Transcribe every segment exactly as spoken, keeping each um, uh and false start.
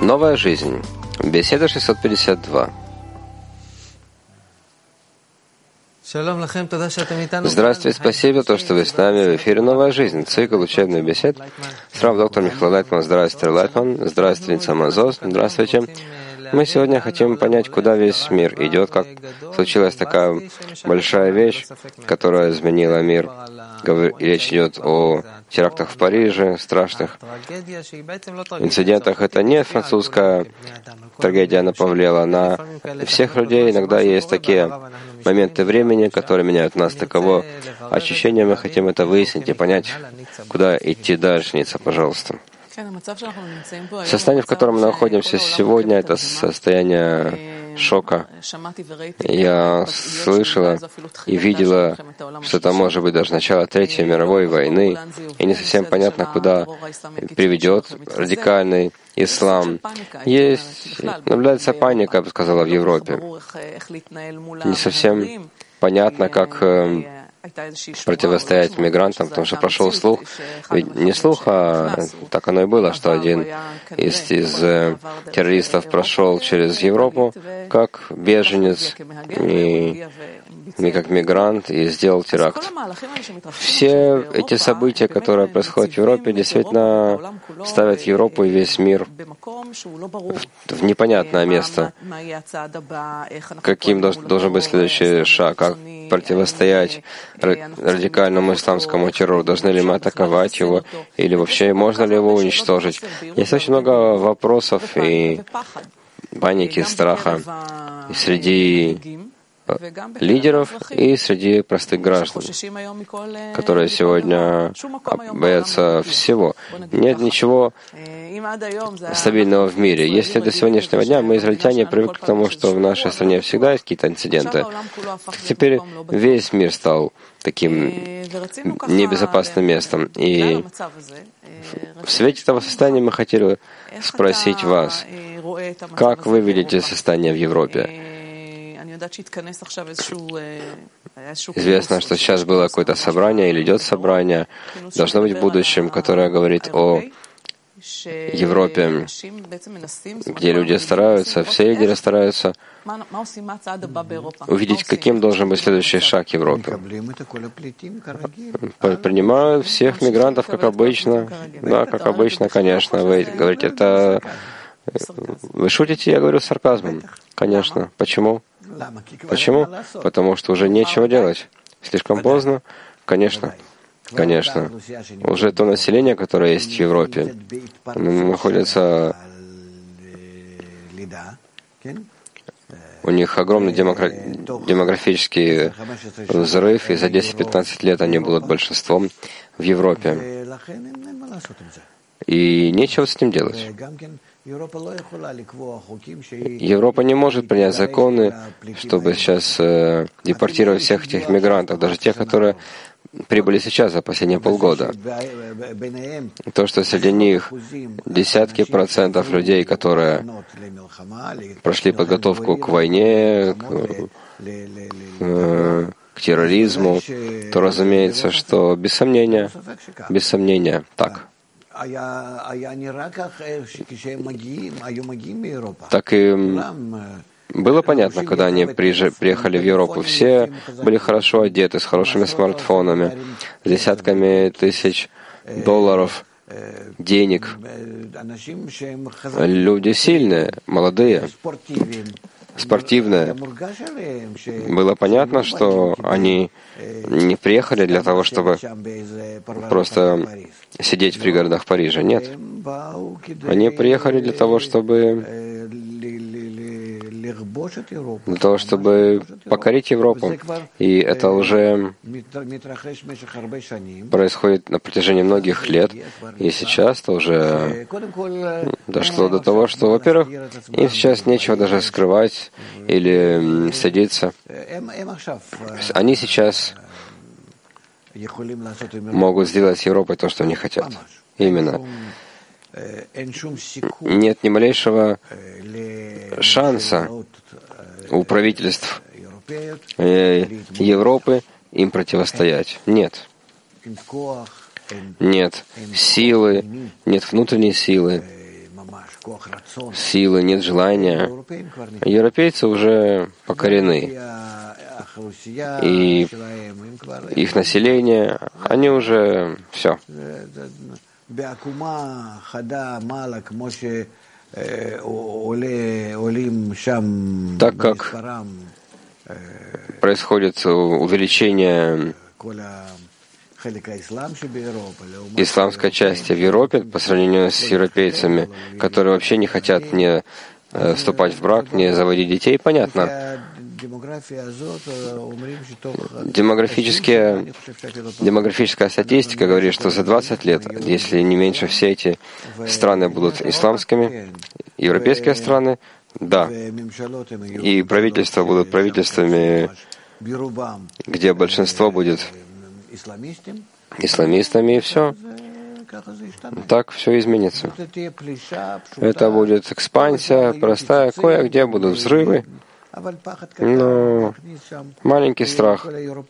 Новая жизнь. Беседа шестьсот пятьдесят два. Здравствуйте, спасибо, то, что вы с нами в эфире «Новая жизнь», цикл учебных бесед. С вами доктор Михаил Лайтман. Здравствуйте, Лайтман. Здравствуйте, Самазос. Здравствуйте. Мы сегодня хотим понять, куда весь мир идет, как случилась такая большая вещь, которая изменила мир. Речь идет о терактах в Париже, страшных инцидентах. Это не французская трагедия, она повлияла на всех людей. Иногда есть такие моменты времени, которые меняют нас. Таково ощущение, мы хотим это выяснить и понять, куда идти дальше. Ница, пожалуйста. Состояние, в котором мы находимся сегодня, это состояние шока. Я слышала и видела, что это может быть даже начало Третьей мировой войны, и не совсем понятно, куда приведет радикальный ислам. Есть, наблюдается паника, я бы сказала, в Европе. Не совсем понятно, как противостоять мигрантам, потому что прошел слух, ведь не слух, а так оно и было, что один из, из террористов прошел через Европу как беженец и, и как мигрант и сделал теракт. Все эти события, которые происходят в Европе, действительно ставят Европу и весь мир в, в непонятное место. Каким должен быть следующий шаг? Как противостоять радикальному исламскому террору? Должны ли мы атаковать его? Или вообще можно ли его уничтожить? Есть очень много вопросов и паники, страха и среди лидеров и среди простых граждан, которые сегодня боятся всего. Нет ничего стабильного в мире. Если до сегодняшнего дня мы, израильтяне, привыкли к тому, что в нашей стране всегда есть какие-то инциденты, теперь весь мир стал таким небезопасным местом. И в свете этого состояния мы хотели спросить вас, как вы видите состояние в Европе? Известно, что сейчас было какое-то собрание или идет собрание, должно быть в будущем, которое говорит о Европе, где люди стараются, все лидеры стараются увидеть, каким должен быть следующий шаг Европы. Принимают всех мигрантов, как обычно. Да, как обычно, конечно. Вы говорите, это... Вы шутите, я говорю с сарказмом. Конечно. Почему? Почему? Потому что уже нечего делать. Слишком поздно? Конечно. Конечно. Уже то население, которое есть в Европе, находится... У них огромный демокра... демографический взрыв, и за десять-пятнадцать лет они будут большинством в Европе. И нечего с этим делать. Европа не может принять законы, чтобы сейчас э, депортировать всех этих мигрантов, даже тех, которые прибыли сейчас за последние полгода. То, что среди них десятки процентов людей, которые прошли подготовку к войне, к, э, к терроризму, то разумеется, что без сомнения, без сомнения, так. Так и было понятно, когда они приехали в Европу. Все были хорошо одеты, с хорошими смартфонами, с десятками тысяч долларов, денег. Люди сильные, молодые, спортивные. Было понятно, что они не приехали для того, чтобы просто сидеть в пригородах Парижа. Нет. Они приехали для того, чтобы для того, чтобы покорить Европу. И это уже происходит на протяжении многих лет. И сейчас это уже дошло до того, что, во-первых, им сейчас нечего даже скрывать или стыдиться. Они сейчас могут сделать с Европой то, что они хотят. Именно. Нет ни малейшего шанса у правительств Европы им противостоять. Нет. Нет силы, нет внутренней силы, силы, нет желания. Европейцы уже покорены. И их население, они уже все. Так как происходит увеличение исламской части в Европе по сравнению с европейцами, которые вообще не хотят не вступать в брак, не заводить детей, понятно. Демографические, демографическая статистика говорит, что за двадцать лет, если не меньше, все эти страны будут исламскими, европейские страны, да, и правительства будут правительствами, где большинство будет исламистами, и все. Так все изменится. Это будет экспансия простая, кое-где будут взрывы, но маленький страх.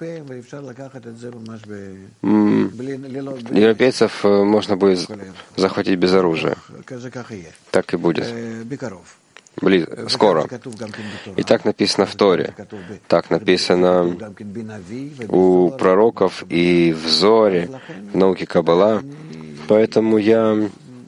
Европейцев можно будет захватить без оружия. Так и будет. Близ... Скоро. И так написано в Торе. Так написано у пророков и в Зоре, в науке Каббала. Поэтому я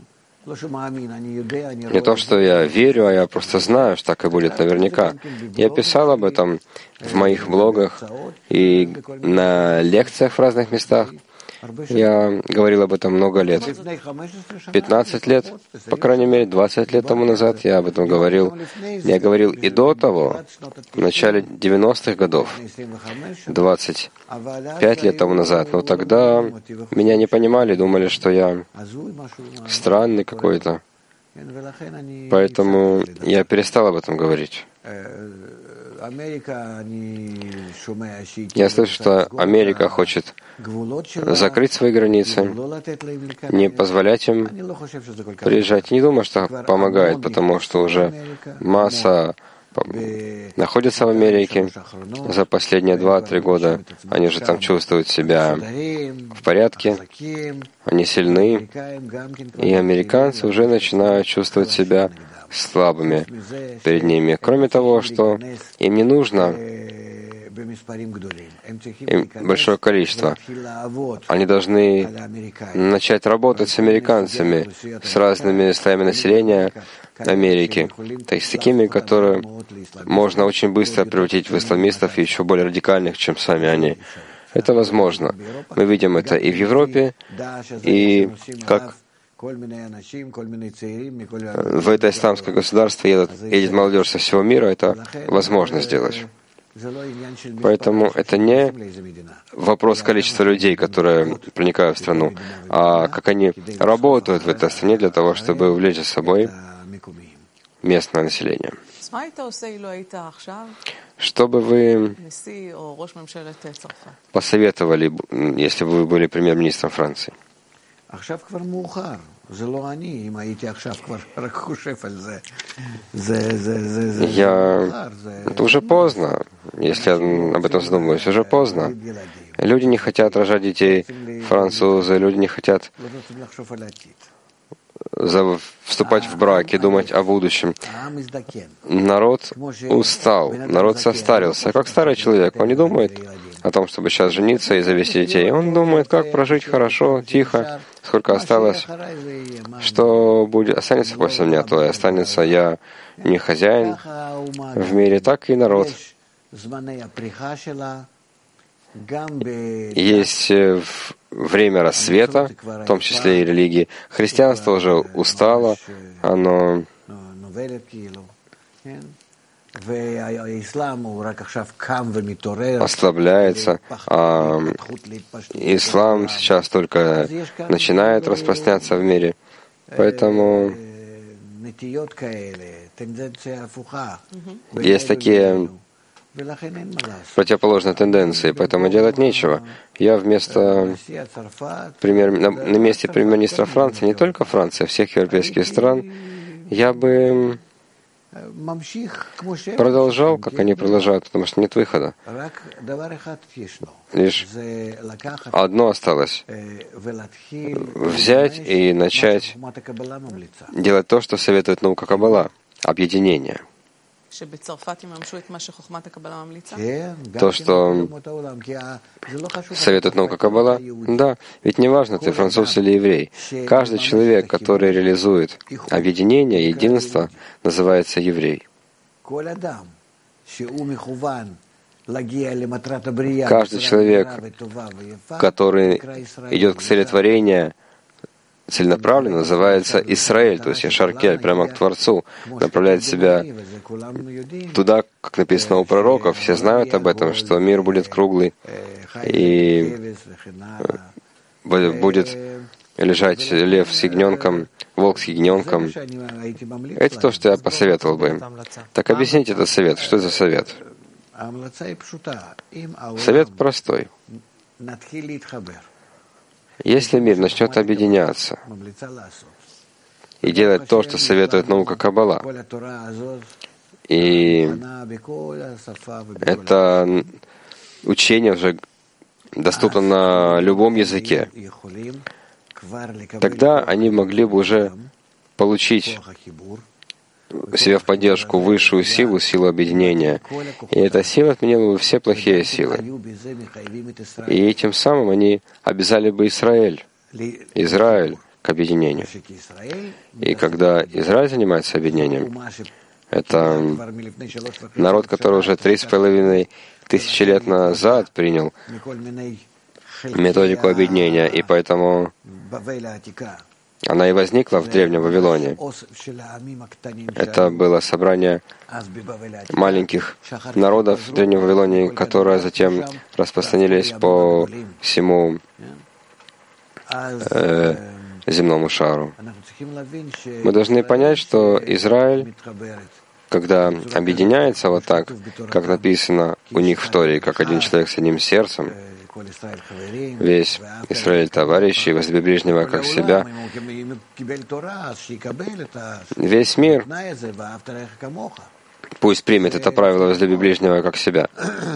не то, что я верю, а я просто знаю, что так и будет наверняка. Я писал об этом в моих блогах и на лекциях в разных местах. Я говорил об этом много лет. пятнадцать лет, по крайней мере, двадцать лет тому назад я об этом говорил. Я говорил и до того, в начале девяностых годов, двадцать пять лет тому назад. Но тогда меня не понимали, думали, что я странный какой-то. Поэтому я перестал об этом говорить. Я слышу, что Америка хочет закрыть свои границы, не позволять им приезжать. Не думаю, что помогает, потому что уже масса находится в Америке за последние два-три года. Они уже там чувствуют себя в порядке, они сильны, и американцы уже начинают чувствовать себя слабыми перед ними. Кроме того, что им не нужно им большое количество. Они должны начать работать с американцами, с разными слоями населения Америки, то есть с такими, которые можно очень быстро превратить в исламистов и еще более радикальных, чем сами они. Это возможно. Мы видим это и в Европе, и как в это исламское государство едет, едет молодежь со всего мира, это возможно сделать. Поэтому это не вопрос количества людей, которые проникают в страну, а как они работают в этой стране для того, чтобы увлечь за собой местное население. Что бы вы посоветовали, если бы вы были премьер-министром Франции? Я... Это уже поздно. Если я об этом задумываюсь, уже поздно. Люди не хотят рожать детей, французы, люди не хотят вступать в брак и думать о будущем. Народ устал, народ состарился. Как старый человек, он не думает о том, чтобы сейчас жениться и завести детей. Он думает, как прожить хорошо, тихо, сколько осталось, что будет, останется после меня, то и останется. Я не хозяин в мире, так и народ. Есть время рассвета, в том числе и религии. Христианство уже устало, оно ослабляется, а ислам сейчас только начинает распространяться в мире. Поэтому есть такие противоположные тенденции, поэтому делать нечего. Я вместо премьер, на, на месте премьер-министра Франции, не только Франции, а всех европейских стран, я бы продолжал, как они продолжают, потому что нет выхода. Лишь одно осталось — взять и начать делать то, что советует наука Каббала — объединение. То, что советует наука Каббала, да, ведь не важно, ты француз или еврей. Каждый человек, который реализует объединение, единство, называется еврей. Каждый человек, который идет к цели творения целенаправленно, называется Исраэль, то есть Яшар-кель, прямо к Творцу, направляет себя туда, как написано у пророков. Все знают об этом, что мир будет круглый и будет лежать лев с ягненком, волк с ягненком. Это то, что я посоветовал бы им. Так объясните этот совет. Что это за совет? Совет простой. Если мир начнет объединяться и делать то, что советует наука Каббала, и это учение уже доступно на любом языке, тогда они могли бы уже получить себе в поддержку высшую силу, силу объединения. И эта сила отменила бы все плохие силы. И тем самым они обязали бы Израиль, Израиль к объединению. И когда Израиль занимается объединением, это народ, который уже три с половиной тысячи лет назад принял методику объединения, и поэтому она и возникла в Древнем Вавилоне. Это было собрание маленьких народов в Древнем Вавилоне, которые затем распространились по всему э, земному шару. Мы должны понять, что Израиль, когда объединяется вот так, как написано у них в Торе, как один человек с одним сердцем, весь Израиль товарищи, возлюби ближнего как себя, весь мир пусть примет это правило «возлюби ближнего как себя».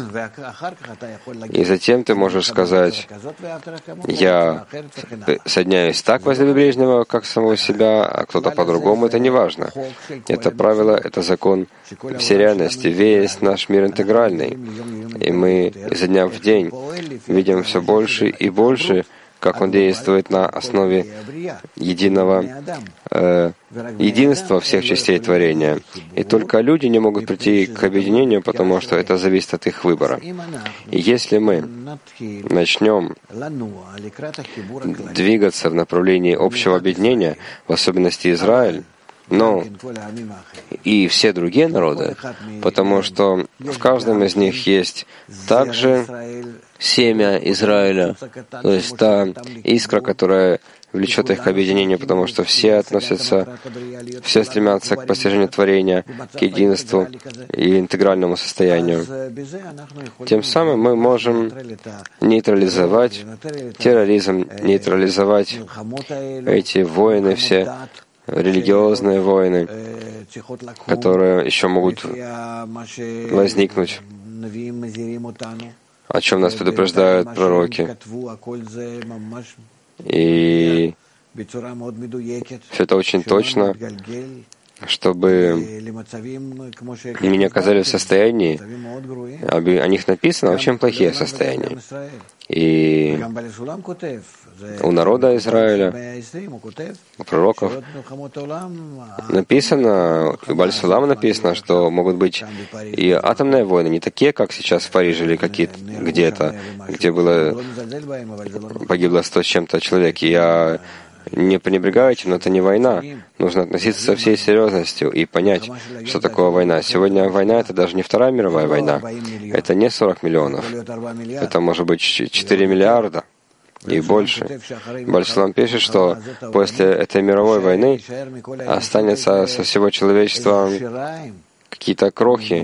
И затем ты можешь сказать: «Я соединяюсь так, возлюби ближнего как самого себя», а кто-то по-другому, это не важно. Это правило, это закон всей реальности. Весь наш мир интегральный. И мы изо дня в день видим все больше и больше, как он действует на основе единого э, единства всех частей творения. И только люди не могут прийти к объединению, потому что это зависит от их выбора. И если мы начнем двигаться в направлении общего объединения, в особенности Израиль, но и все другие народы, потому что в каждом из них есть также семя Израиля, то есть та искра, которая влечет их к объединению, потому что все относятся, все стремятся к постижению творения, к единству и интегральному состоянию. Тем самым мы можем нейтрализовать терроризм, нейтрализовать эти войны все, религиозные войны, которые еще могут возникнуть, о чем нас предупреждают пророки. И все это очень точно, чтобы они не оказались в состоянии, о них написано очень плохие состояния. И у народа Израиля, у пророков написано, у Баль-Сулама написано, что могут быть и атомные войны, не такие, как сейчас в Париже или какие-то где-то, где было погибло сто с чем-то человек. И я не пренебрегаю этим, но это не война. Нужно относиться со всей серьезностью и понять, что такое война. Сегодня война — это даже не Вторая мировая война. Это не сорок миллионов. Это может быть четыре миллиарда и больше. Баль-Сулам пишет, что после этой мировой войны останется со всего человечества какие-то крохи,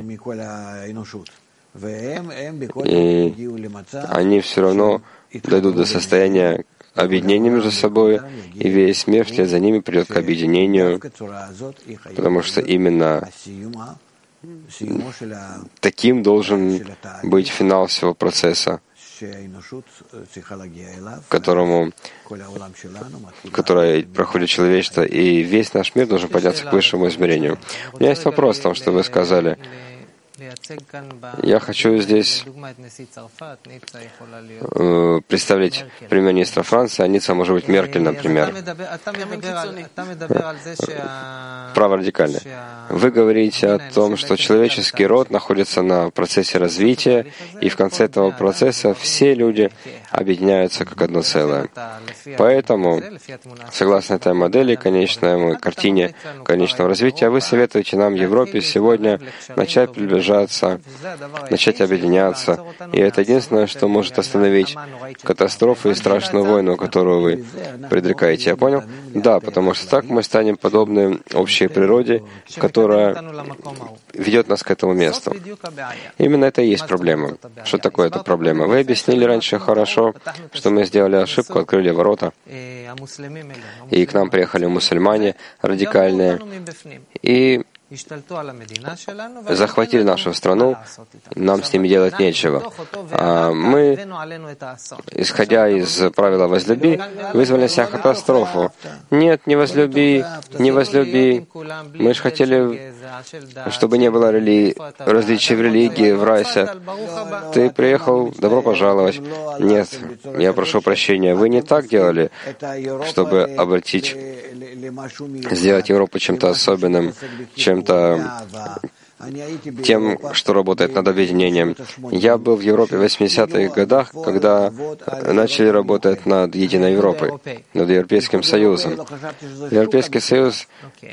и они все равно дойдут до состояния, объединение между собой, и весь мир вслед за ними придет к объединению, потому что именно таким должен быть финал всего процесса, которому, которое проходит человечество, и весь наш мир должен подняться к высшему измерению. У меня есть вопрос в том, что вы сказали. Я хочу здесь э, представить премьер-министра Франции, а Ницца может быть Меркель, например. Праворадикально. Вы говорите о том, что человеческий род находится на процессе развития, и в конце этого процесса все люди объединяются как одно целое. Поэтому, согласно этой модели, конечной картине конечного развития, вы советуете нам в Европе сегодня начать приближаться, начать объединяться. И это единственное, что может остановить катастрофу и страшную войну, которую вы предрекаете. Я понял? Да, потому что так мы станем подобны общей природе, которая ведет нас к этому месту. Именно это и есть проблема. Что такое эта проблема? Вы объяснили раньше хорошо, что мы сделали ошибку, открыли ворота, и к нам приехали мусульмане радикальные, и захватили нашу страну, нам с ними делать нечего. А мы, исходя из правила «возлюби», вызвали на себя катастрофу. Нет, не возлюби, не возлюби. Мы же хотели, чтобы не было рели... различий в религии, в расе. Ты приехал, добро пожаловать. Нет, я прошу прощения, вы не так делали, чтобы обратить, сделать Европу чем-то особенным, чем чем-то тем, что работает над объединением. Я был в Европе в восьмидесятых годах, когда начали работать над Единой Европой, над Европейским Союзом. Европейский Союз,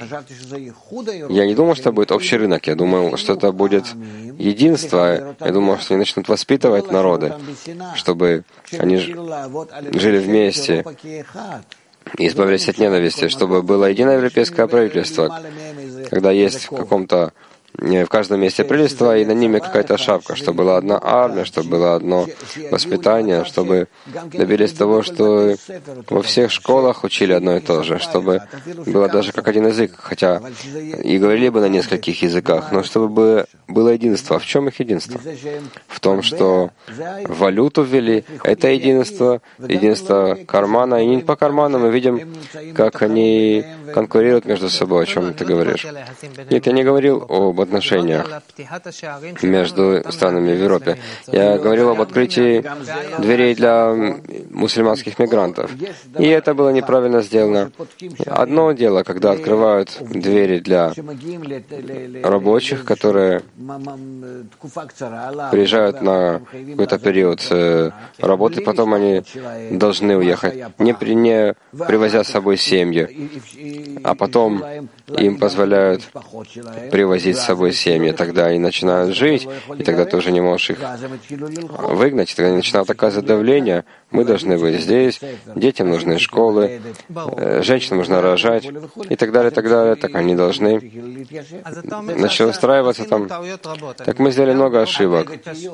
я не думал, что будет общий рынок, я думал, что это будет единство, я думал, что они начнут воспитывать народы, чтобы они жили вместе и избавились от ненависти, чтобы было единое европейское правительство, когда есть в каком-то в каждом месте правительства, и на ними какая-то шапка, чтобы была одна армия, чтобы было одно воспитание, чтобы добились того, что во всех школах учили одно и то же, чтобы было даже как один язык, хотя и говорили бы на нескольких языках, но чтобы было единство. В чем их единство? В том, что валюту ввели, это единство, единство кармана, и не по карману мы видим, как они конкурируют между собой, о чем ты говоришь. Нет, я не говорил об отношениях между странами в Европе. Я говорил об открытии дверей для мусульманских мигрантов. И это было неправильно сделано. Одно дело, когда открывают двери для рабочих, которые приезжают на какой-то период работы, потом они должны уехать, не, при, не привозя с собой семьи, а потом им позволяют привозить с собой семьи. Тогда они начинают жить, и тогда ты уже не можешь их выгнать, и тогда они начинают оказывать давление. Мы должны быть здесь, детям нужны школы, женщинам нужно рожать, и так далее, и так далее. Так они должны начать устраиваться там. Так мы сделали много ошибок.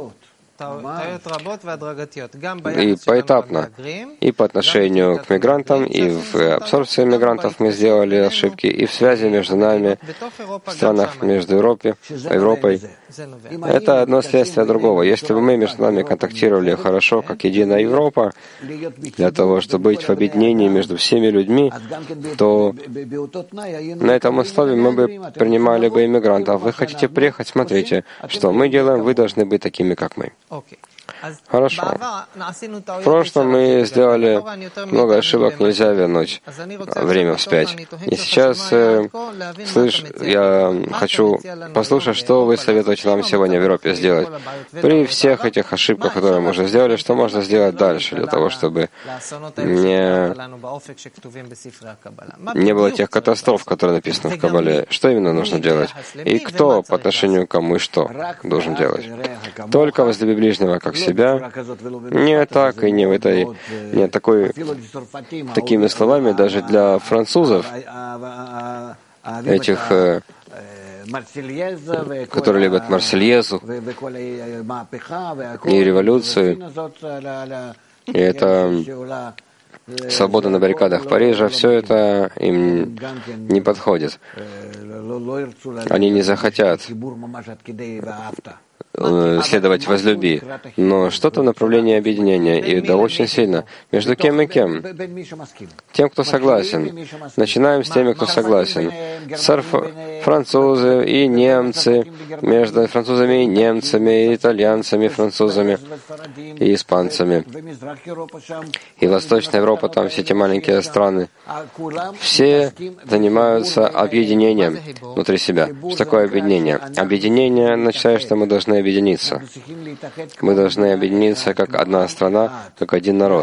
И поэтапно, и по отношению к мигрантам, и в абсорбции мигрантов мы сделали ошибки, и в связи между нами, в странах между Европой, Европой. Это одно следствие другого. Если бы мы между нами контактировали хорошо, как единая Европа, для того, чтобы быть в объединении между всеми людьми, то на этом условии мы бы принимали бы иммигрантов. Вы хотите приехать, смотрите, что мы делаем, вы должны быть такими, как мы. Хорошо. В прошлом мы сделали много ошибок, нельзя вернуть время вспять. И сейчас, э, слышь, я хочу послушать, что вы советуете нам сегодня в Европе сделать. При всех этих ошибках, которые мы уже сделали, что можно сделать дальше для того, чтобы не, не было тех катастроф, которые написаны в Кабале. Что именно нужно делать? И кто по отношению к кому и что должен делать? Только возлюби ближнего, как себя. Не так и не в этой, не такой, такими словами даже для французов, этих, которые любят Марсельезу и революцию. И это свобода на баррикадах Парижа, все это им не подходит. Они не захотят следовать возлюби, но что-то в направлении объединения, и да очень сильно. Между кем и кем? Тем, кто согласен. Начинаем с теми, кто согласен. Сарф... Французы и немцы, между французами и немцами, и итальянцами, и французами, и испанцами. И Восточная Европа, там все эти маленькие страны. Все занимаются объединением внутри себя. Что такое объединение? Объединение означает, что мы должны объединиться. Мы должны объединиться как одна страна, как один народ.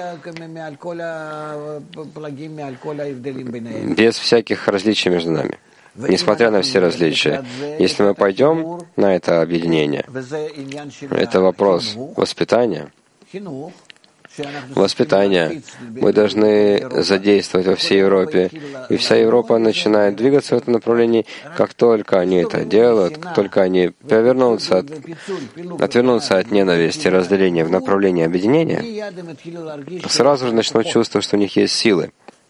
Без всяких различий между нами. Несмотря на все различия. Если мы пойдем на это объединение, это вопрос воспитания. Воспитание. Мы должны задействовать во всей Европе. И вся Европа начинает двигаться в этом направлении. Как только они это делают, как только они повернутся от, отвернутся от ненависти и разделения в направлении объединения, сразу же начнут чувствовать, что у них есть силы.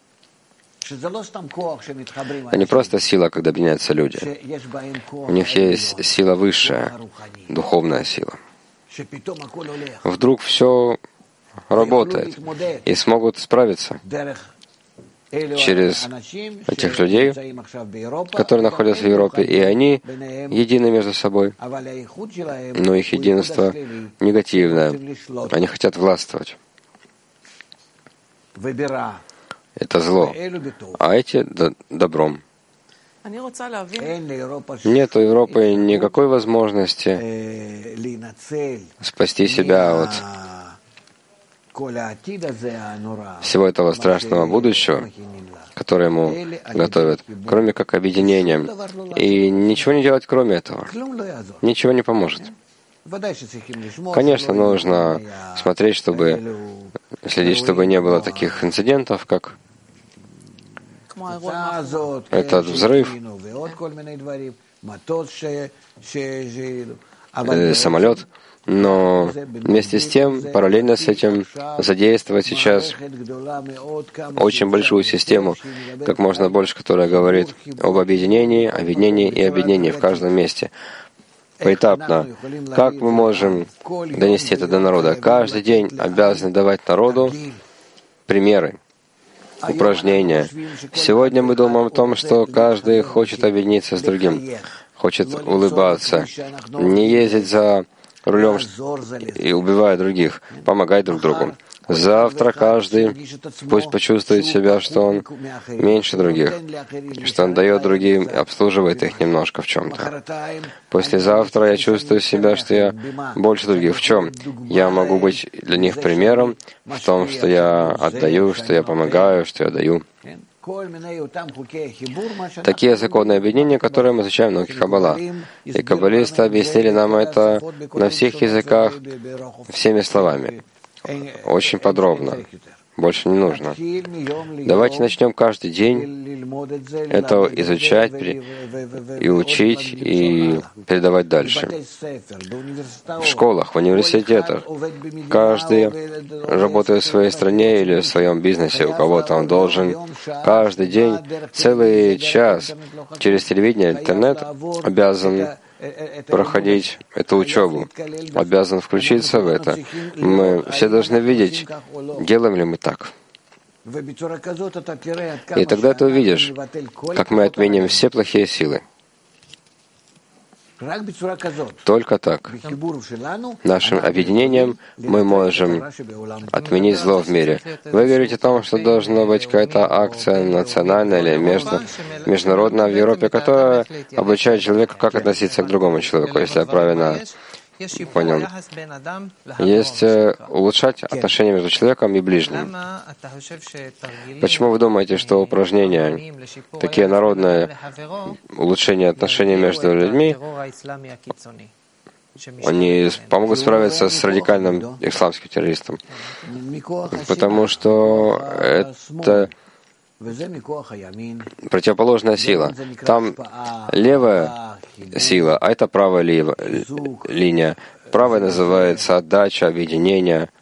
Это не просто сила, когда объединяются люди. У них есть сила высшая, духовная сила. Вдруг все работает, и смогут справиться через этих людей, которые находятся в Европе, и они едины между собой, но их единство негативное. Они хотят властвовать. Это зло, а эти — добром. Нет у Европы никакой возможности спасти себя от всего этого страшного будущего, которое ему готовят, кроме как объединением. И ничего не делать, кроме этого. Ничего не поможет. Конечно, нужно смотреть, чтобы следить, чтобы не было таких инцидентов, как этот взрыв, э, самолет. Но вместе с тем, параллельно с этим, задействовать сейчас очень большую систему, как можно больше, которая говорит об объединении, объединении и объединении в каждом месте. Поэтапно. Как мы можем донести это до народа? Каждый день обязаны давать народу примеры, упражнения. Сегодня мы думаем о том, что каждый хочет объединиться с другим, хочет улыбаться, не ездить за рулем и убивая других, помогать друг другу. Завтра каждый пусть почувствует себя, что он меньше других, что он дает другим, обслуживает их немножко в чем-то. Послезавтра я чувствую себя, что я больше других. В чем? Я могу быть для них примером в том, что я отдаю, что я помогаю, что я даю. Такие законы объединения, которые мы изучаем в науке Каббала. И каббалисты объяснили нам это на всех языках, всеми словами. Очень подробно. Больше не нужно. Давайте начнем каждый день это изучать и учить, и передавать дальше. В школах, в университетах. Каждый, работая в своей стране или в своем бизнесе, у кого-то он должен каждый день, целый час через телевидение, интернет обязан проходить эту учебу, обязан включиться в это. Мы все должны видеть, делаем ли мы так. И тогда ты увидишь, как мы отменим все плохие силы. Только так. Нашим объединением мы можем отменить зло в мире. Вы говорите о том, что должна быть какая-то акция национальная или между, международная в Европе, которая обучает человека, как относиться к другому человеку, если я правильно понял. Есть улучшать отношения между человеком и ближним. Почему вы думаете, что упражнения, такие народные улучшения отношений между людьми, они помогут справиться с радикальным исламским террористом? Потому что это противоположная сила. Там левая сила, а это правая линия. Правая называется отдача, объединение,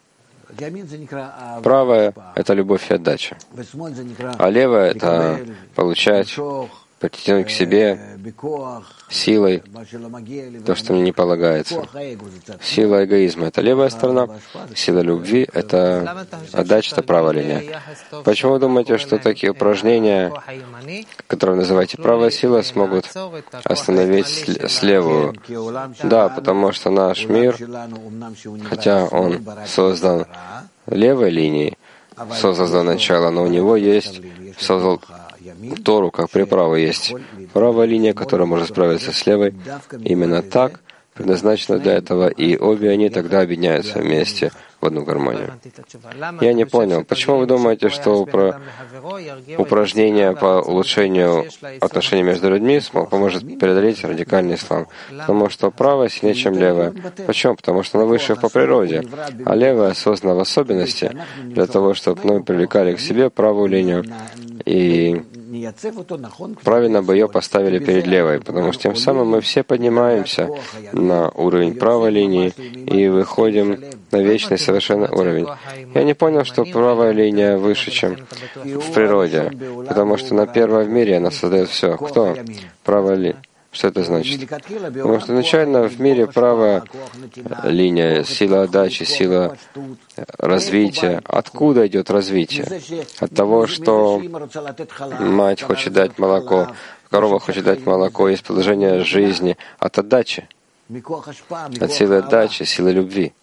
Правое — это любовь и отдача, а левое — это получать, притянуть к себе силой то, что мне не полагается. Сила эгоизма — это левая сторона, сила любви — это отдача, это правая линия. Почему вы думаете, что такие упражнения, которые вы называете правая сила, смогут остановить слевую? Да, потому что наш мир, хотя он создан левой линией, создал начало, но у него есть, создал Тору, как приправа есть правая линия, которая может справиться с левой. Именно так предназначена для этого, и обе они тогда объединяются вместе в одну гармонию. Я не понял, почему вы думаете, что упра... упражнение по улучшению отношений между людьми поможет преодолеть радикальный ислам? Потому что правая сильнее, чем левая. Почему? Потому что она выше по природе, а левая создана в особенности для того, чтобы мы привлекали к себе правую линию, и правильно бы ее поставили перед левой, потому что тем самым мы все поднимаемся на уровень правой линии и выходим на вечный совершенный уровень. Я не понял, что правая линия выше, чем в природе, потому что на первой в мире она создает все. Кто? Правая линия. Что это значит? Потому что изначально в мире правая линия, сила отдачи, сила развития. Откуда идет развитие? От того, что мать хочет дать молоко, корова хочет дать молоко, есть продолжение жизни, от отдачи, от силы отдачи, силы любви.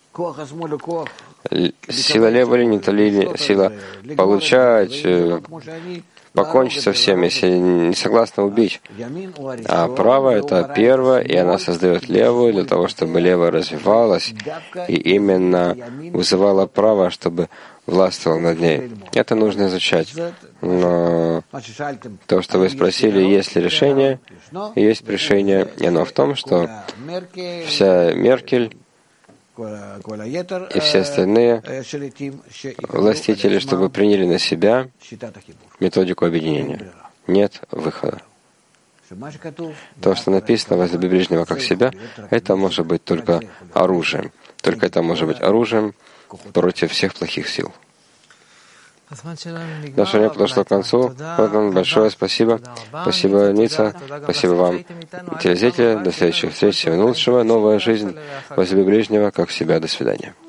Сила левой линии — это линия, сила получать, покончить со всем, если не согласны, убить. А правая — это первая, и она создает левую для того, чтобы левая развивалась, и именно вызывала правая, чтобы властвовала над ней. Это нужно изучать. Но то, что вы спросили, есть ли решение, есть решение, и оно в том, что вся Меркель и все остальные властители, чтобы приняли на себя методику объединения. Нет выхода. То, что написано «возлюби ближнего как себя», это может быть только оружием. Только это может быть оружием против всех плохих сил. Наше время подошло к концу. Поэтому большое спасибо. Спасибо, Ница. Спасибо вам, телезрители. До следующих встреч. Всего наилучшего. Новая жизнь. Возлюби ближнего как себя. До свидания.